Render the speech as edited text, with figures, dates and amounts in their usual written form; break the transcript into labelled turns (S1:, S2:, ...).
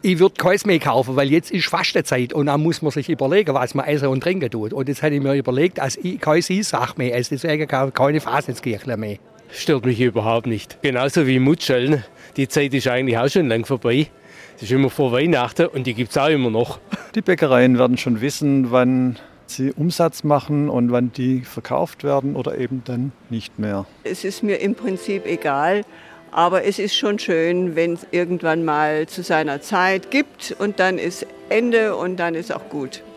S1: Ich würde keins mehr kaufen, weil jetzt ist Fastenzeit und dann muss man sich überlegen, was man essen und trinken tut. Und jetzt habe ich mir überlegt, dass ich keine Sache mehr esse, deswegen keine Fasnichtskirchle mehr.
S2: Stört mich überhaupt nicht. Genauso wie Mutscheln. Die Zeit ist eigentlich auch schon lang vorbei. Es ist immer vor Weihnachten und die gibt es auch immer noch.
S3: Die Bäckereien werden schon wissen, wann sie Umsatz machen und wann die verkauft werden oder eben dann nicht mehr.
S4: Es ist mir im Prinzip egal, aber es ist schon schön, wenn es irgendwann mal zu seiner Zeit gibt und dann ist Ende und dann ist auch gut.